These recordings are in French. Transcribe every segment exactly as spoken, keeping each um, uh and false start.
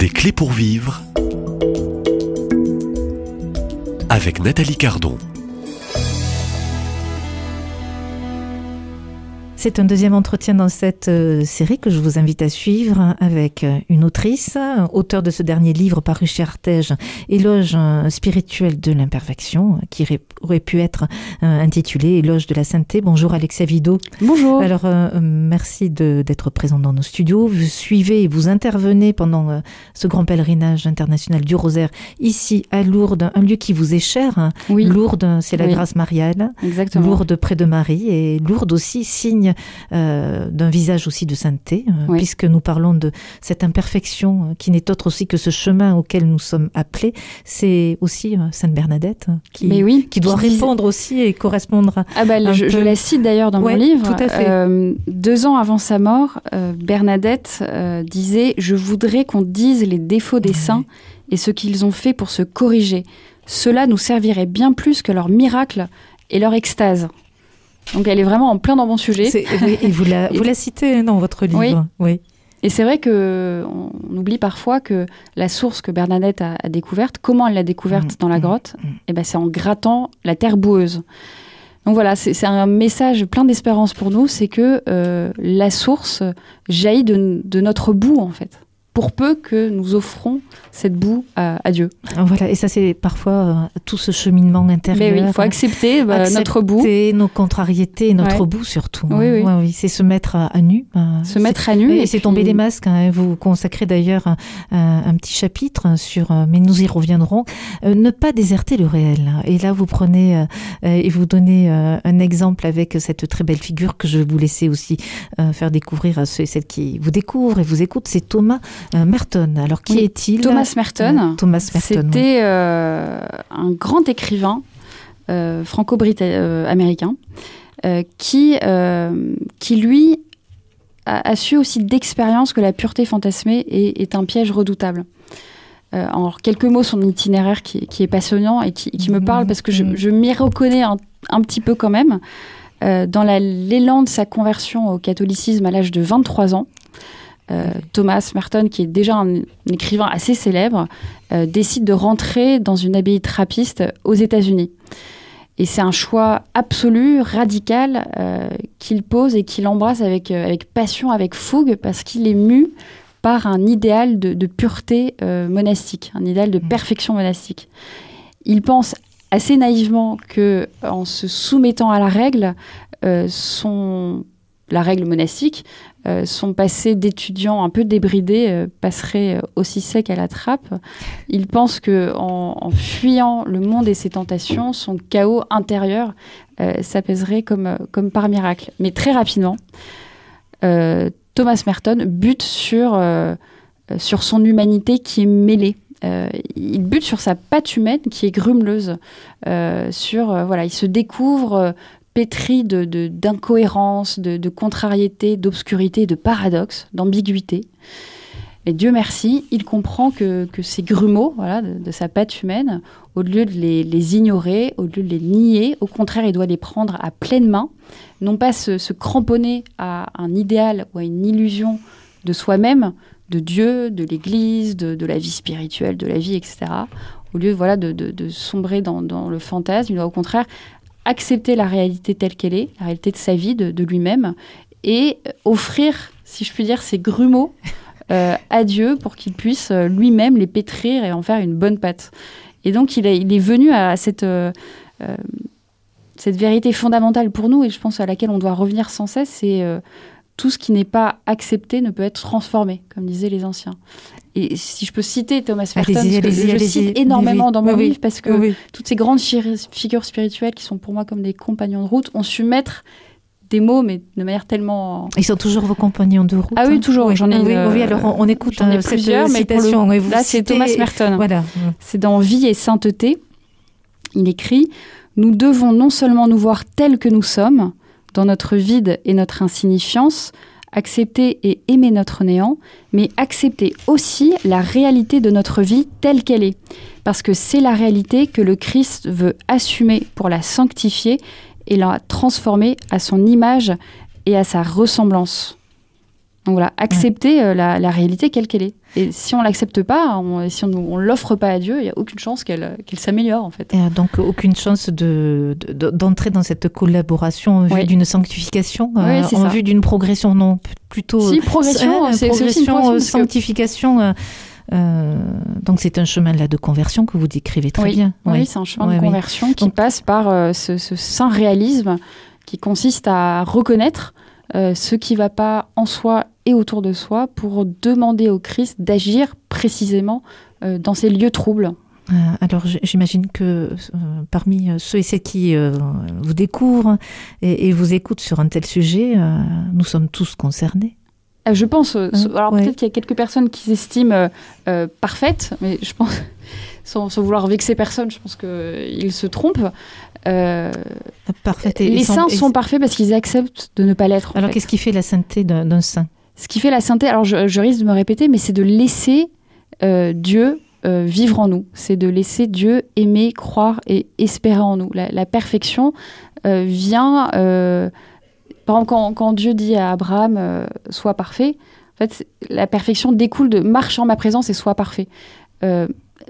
Des clés pour vivre avec Nathalie Cardon. C'est un deuxième entretien dans cette euh, série que je vous invite à suivre avec une autrice, auteure de ce dernier livre paru chez Artege, Éloge spirituel de l'imperfection, qui aurait pu être euh, intitulé Éloge de la sainteté. Bonjour Alexia Vido. Bonjour. Alors, euh, merci de, d'être présente dans nos studios. Vous suivez et vous intervenez pendant euh, ce grand pèlerinage international du Rosaire, ici à Lourdes, un lieu qui vous est cher. Hein. Oui. Lourdes, c'est la oui. grâce mariale. Exactement. Lourdes près de Marie, et Lourdes aussi signe Euh, d'un visage aussi de sainteté, euh, oui. puisque nous parlons de cette imperfection euh, qui n'est autre aussi que ce chemin auquel nous sommes appelés. C'est aussi euh, Sainte Bernadette euh, qui, oui, qui doit qui répondre aussi et correspondre à... Ah bah, je, je la cite d'ailleurs dans ouais, mon livre. Tout à fait. Euh, deux ans avant sa mort, euh, Bernadette euh, disait « Je voudrais qu'on dise les défauts des saints oui. et ce qu'ils ont fait pour se corriger. Cela nous servirait bien plus que leur miracle et leur extase. » Donc elle est vraiment en plein dans mon sujet. C'est, oui, et vous la, vous la citez dans votre livre. Oui. oui. Et c'est vrai qu'on oublie parfois que la source que Bernadette a, a découverte, comment elle l'a découverte mmh, dans la grotte, mmh. eh ben c'est en grattant la terre boueuse. Donc voilà, c'est, c'est un message plein d'espérance pour nous, c'est que euh, la source jaillit de, de notre boue en fait. Pour peu que nous offrons cette boue à, à Dieu. Voilà, et ça c'est parfois euh, tout ce cheminement intérieur. Mais oui, il faut accepter, bah, accepter notre boue. nos contrariétés, notre ouais. boue surtout. Oui, oui. Ouais, oui, c'est se mettre à, à nu. Euh, se mettre à nu. Et, et c'est puis... tomber les masques. Hein, vous consacrez d'ailleurs un, un, un petit chapitre sur, euh, mais nous y reviendrons, euh, ne pas déserter le réel. Et là vous prenez euh, et vous donnez euh, un exemple avec cette très belle figure que je vais vous laisser aussi euh, faire découvrir à ceux et celles qui vous découvrent et vous écoutent, c'est Thomas Euh, Merton. Alors, qui oui, est-il ? Thomas Merton. Euh, Thomas Merton. C'était oui. euh, un grand écrivain euh, franco-américain euh, qui, euh, qui, lui, a, a su aussi d'expérience que la pureté fantasmée est, est un piège redoutable. Euh, en quelques mots, son itinéraire qui, qui est passionnant et qui, qui mmh, me parle parce que je, je m'y reconnais un, un petit peu quand même. Euh, dans la, l'élan de sa conversion au catholicisme à l'âge de vingt-trois ans, Euh, Thomas Merton, qui est déjà un, un écrivain assez célèbre, euh, décide de rentrer dans une abbaye trappiste aux États-Unis. Et c'est un choix absolu, radical, euh, qu'il pose et qu'il embrasse avec, euh, avec passion, avec fougue, parce qu'il est mu par un idéal de, de pureté euh, monastique, un idéal de perfection monastique. Il pense assez naïvement qu'en se soumettant à la règle, euh, son... la règle monastique, euh, son passé d'étudiant un peu débridé euh, passerait aussi sec à la trappe. Il pense qu'en en fuyant le monde et ses tentations, son chaos intérieur euh, s'apaiserait comme, comme par miracle. Mais très rapidement, euh, Thomas Merton bute sur, euh, sur son humanité qui est mêlée. Euh, il bute sur sa patte humaine qui est grumeleuse. Euh, sur, euh, voilà, il se découvre... Euh, pétri de, de, d'incohérence, de, de contrariété, d'obscurité, de paradoxe, d'ambiguïté. Et Dieu merci, il comprend que, que ces grumeaux voilà, de, de sa patte humaine, au lieu de les, les ignorer, au lieu de les nier, au contraire, il doit les prendre à pleine main, non pas se, se cramponner à un idéal ou à une illusion de soi-même, de Dieu, de l'Église, de, de la vie spirituelle, de la vie, et cetera. Au lieu voilà, de, de, de sombrer dans, dans le fantasme, il doit au contraire accepter la réalité telle qu'elle est, la réalité de sa vie, de, de lui-même, et offrir, si je puis dire, ses grumeaux euh, à Dieu pour qu'il puisse euh, lui-même les pétrir et en faire une bonne pâte. Et donc, il, a, il est venu à cette, euh, euh, cette vérité fondamentale pour nous, et je pense à laquelle on doit revenir sans cesse, c'est euh, tout ce qui n'est pas accepté ne peut être transformé, comme disaient les anciens. Et si je peux citer Thomas Merton, parce que allez-y, je allez-y, cite énormément oui, dans mon oui, livre, parce que oui. toutes ces grandes fi- figures spirituelles qui sont pour moi comme des compagnons de route ont su mettre des mots, mais de manière tellement... Ils sont toujours vos compagnons de route. Ah oui, toujours. Oui, j'en ai, oui, une, oui, alors on, on écoute j'en ai cette plusieurs, mais citation. Le, et vous là, citez, c'est Thomas Merton. Voilà. C'est dans Vie et sainteté. Il écrit « Nous devons non seulement nous voir tels que nous sommes, dans notre vide et notre insignifiance, accepter et aimer notre néant, mais accepter aussi la réalité de notre vie telle qu'elle est. Parce que c'est la réalité que le Christ veut assumer pour la sanctifier et la transformer à son image et à sa ressemblance. » Donc Donc voilà, accepter ouais. euh, la, la réalité quelle qu'elle est. Et si on l'accepte pas, on, si on ne l'offre pas à Dieu, il n'y a aucune chance qu'elle, qu'elle s'améliore en fait. Et donc aucune chance de, de, d'entrer dans cette collaboration en vue oui. d'une sanctification, oui, euh, en ça. vue d'une progression, non, plutôt... Si, progression, euh, c'est, progression, c'est aussi une progression, sanctification... Que... Euh, donc c'est un chemin là de conversion que vous décrivez très oui. bien. Oui, oui, c'est un chemin oui, de oui. conversion qui donc, passe par euh, ce, ce saint réalisme qui consiste à reconnaître euh, ce qui ne va pas en soi et autour de soi pour demander au Christ d'agir précisément euh, dans ces lieux troubles. Euh, alors j'imagine que euh, parmi ceux et celles qui euh, vous découvrent et, et vous écoutent sur un tel sujet, euh, nous sommes tous concernés. Je pense, euh, hein, alors ouais. peut-être qu'il y a quelques personnes qui s'estiment euh, euh, parfaites, mais je pense, sans, sans vouloir vexer personne, je pense qu'ils se trompent. Euh, Parfait. Et les sont, saints et... sont parfaits parce qu'ils acceptent de ne pas l'être. Alors fait. Qu'est-ce qui fait la sainteté d'un, d'un saint ? Ce qui fait la sainteté, alors je, je risque de me répéter, mais c'est de laisser euh, Dieu euh, vivre en nous. C'est de laisser Dieu aimer, croire et espérer en nous. La, la perfection euh, vient... Euh, Par exemple, quand, quand Dieu dit à Abraham euh, « sois parfait », en fait, la perfection découle de « marche en ma présence et sois parfait euh, ».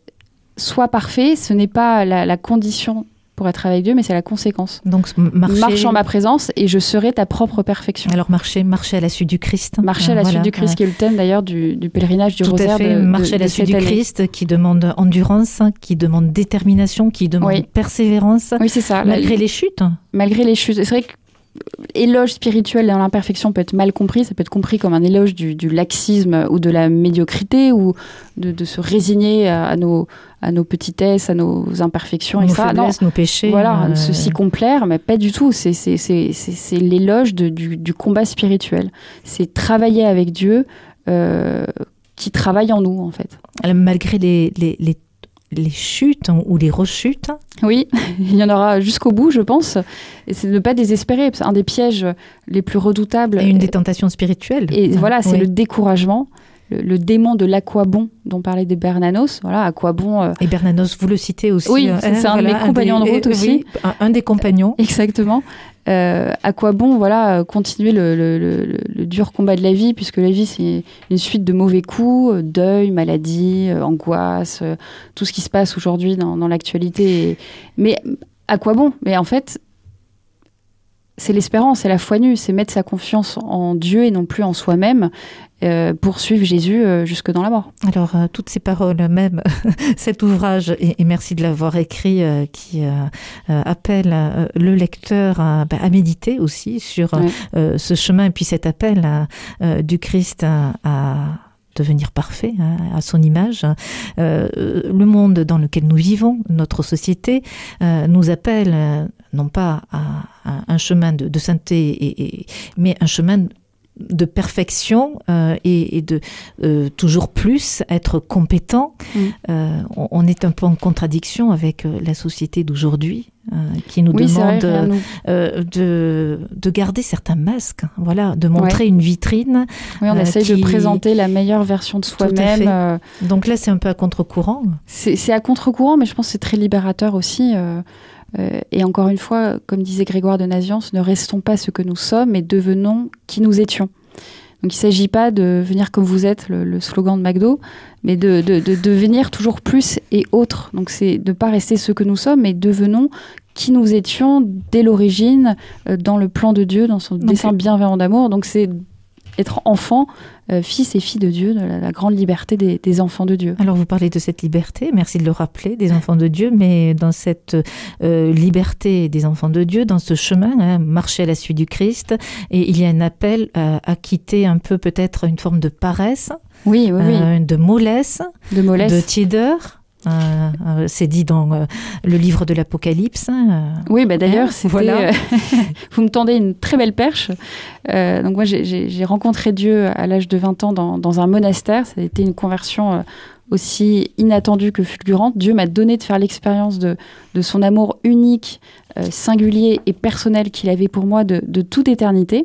Sois parfait, ce n'est pas la, la condition pour être avec Dieu, mais c'est la conséquence. Donc, marcher... Marche en ma présence et je serai ta propre perfection. Alors, marcher, marcher à la suite du Christ. Marcher à la voilà. suite du Christ, qui est le thème d'ailleurs du, du pèlerinage du Tout rosaire. Tout à fait, de, marcher de, à la de suite du année. Christ, qui demande endurance, qui demande détermination, qui demande oui. persévérance. Oui, c'est ça. Malgré la, les chutes. Malgré les chutes. C'est vrai que éloge spirituel dans l'imperfection peut être mal compris, ça peut être compris comme un éloge du, du laxisme ou de la médiocrité ou de, de se résigner à, à, nos, à nos petitesses, à nos imperfections, nos et cetera. faiblesses, non, nos péchés. Voilà, euh... se s'y complaire, mais pas du tout. C'est, c'est, c'est, c'est, c'est l'éloge de, du, du combat spirituel. C'est travailler avec Dieu euh, qui travaille en nous, en fait. Alors, malgré les, les, les les chutes ou les rechutes. Oui, il y en aura jusqu'au bout, je pense. Et c'est de ne pas désespérer. C'est un des pièges les plus redoutables. Et une des tentations spirituelles. Et ah, voilà, c'est oui. le découragement, le, le démon de l'aquabon dont parlait des Bernanos. Voilà, aquabon. Euh... Et Bernanos, vous le citez aussi. Oui, c'est, c'est un voilà, de mes compagnons des, de route et, aussi. Oui, un, un des compagnons. Exactement. Euh, à quoi bon, voilà, continuer le, le, le, le dur combat de la vie, puisque la vie, c'est une suite de mauvais coups, euh, deuil, maladie, euh, angoisse, euh, tout ce qui se passe aujourd'hui dans, dans l'actualité. Et... Mais à quoi bon ? Mais en fait, c'est l'espérance, c'est la foi nue, c'est mettre sa confiance en Dieu et non plus en soi-même, euh, pour suivre Jésus euh, jusque dans la mort. Alors, euh, toutes ces paroles, même cet ouvrage, et, et merci de l'avoir écrit, euh, qui euh, euh, appelle euh, le lecteur à, bah, à méditer aussi sur ouais. euh, ce chemin, et puis cet appel à, euh, du Christ à... à devenir parfait, hein, à son image. Euh, le monde dans lequel nous vivons, notre société, euh, nous appelle euh, non pas à, à un chemin de, de sainteté, et, et, mais un chemin de perfection euh, et, et de euh, toujours plus être compétent. Mmh. Euh, on, on est un peu en contradiction avec euh, la société d'aujourd'hui, euh, qui nous oui, demande vrai, nous... euh, de, de garder certains masques, voilà, de montrer ouais. une vitrine. Oui, on euh, essaye qui... de présenter la meilleure version de soi-même. Euh... Donc là, c'est un peu à contre-courant. C'est, c'est à contre-courant, mais je pense que c'est très libérateur aussi. Euh... Euh, et encore une fois, comme disait Grégoire de Nazianze, ne restons pas ce que nous sommes, mais devenons qui nous étions. Donc il ne s'agit pas de venir comme vous êtes, le, le slogan de McDo, mais de, de, de devenir toujours plus et autre. Donc c'est de ne pas rester ce que nous sommes, mais devenons qui nous étions dès l'origine, euh, dans le plan de Dieu, dans son Donc dessein bienveillant d'amour. Donc c'est être enfant, euh, fils et fille de Dieu, de la, la grande liberté des, des enfants de Dieu. Alors vous parlez de cette liberté, merci de le rappeler, des enfants de Dieu, mais dans cette euh, liberté des enfants de Dieu, dans ce chemin, hein, marcher à la suite du Christ, et il y a un appel à, à quitter un peu peut-être une forme de paresse, oui, oui, euh, oui. de mollesse, de, mollesse. de tiédeur. Euh, euh, c'est dit dans euh, le livre de l'Apocalypse. Euh, oui, bah d'ailleurs, hein, c'était, voilà. euh, vous me tendez une très belle perche. Euh, donc moi, j'ai, j'ai, j'ai rencontré Dieu à l'âge de vingt ans dans, dans un monastère. Ça a été une conversion euh, aussi inattendue que fulgurante. Dieu m'a donné de faire l'expérience de, de son amour unique, euh, singulier et personnel qu'il avait pour moi de, de toute éternité.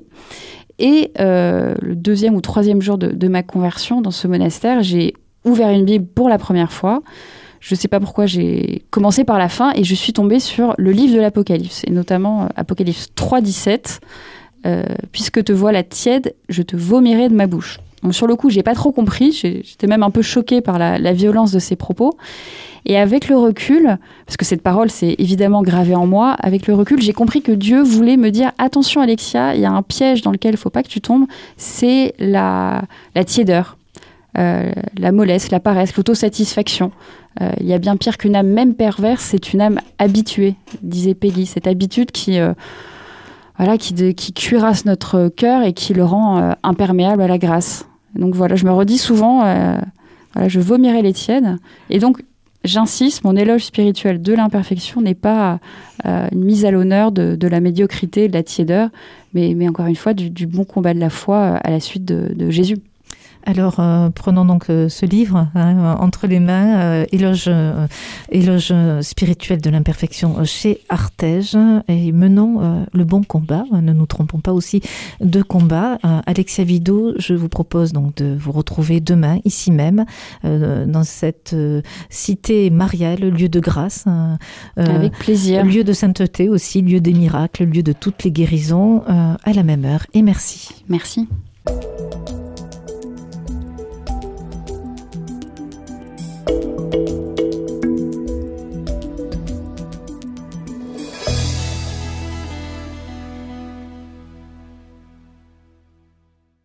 Et euh, le deuxième ou troisième jour de, de ma conversion dans ce monastère, j'ai ouvert une Bible pour la première fois. Je ne sais pas pourquoi j'ai commencé par la fin et je suis tombée sur le livre de l'Apocalypse, et notamment euh, Apocalypse trois, dix-sept, euh, puisque te voilà tiède, je te vomirai de ma bouche. Donc, sur le coup, j'ai pas trop compris. J'étais même un peu choquée par la, la violence de ses propos. Et avec le recul, parce que cette parole s'est évidemment gravée en moi, avec le recul, j'ai compris que Dieu voulait me dire « Attention Alexia, il y a un piège dans lequel il ne faut pas que tu tombes, c'est la, la tiédeur, euh, la mollesse, la paresse, l'autosatisfaction. Euh, il y a bien pire qu'une âme même perverse, c'est une âme habituée, disait Peggy, cette habitude qui, euh, voilà, qui, de, qui cuirasse notre cœur et qui le rend euh, imperméable à la grâce. » Donc voilà, je me redis souvent, euh, voilà, je vomirai les tièdes. Et donc, j'insiste, mon éloge spirituel de l'imperfection n'est pas euh, une mise à l'honneur de, de la médiocrité, de la tiédeur, mais, mais encore une fois, du, du bon combat de la foi à la suite de, de Jésus. Alors, euh, prenons donc euh, ce livre hein, entre les mains, euh, éloge, euh, éloge spirituel de l'imperfection chez Artege, et menons euh, le bon combat. Ne nous trompons pas aussi de combat. Euh, Alexia Vido, je vous propose donc de vous retrouver demain, ici même, euh, dans cette euh, cité mariale, lieu de grâce. Euh, Avec plaisir. Lieu de sainteté aussi, lieu des miracles, lieu de toutes les guérisons, euh, à la même heure. Et merci. Merci.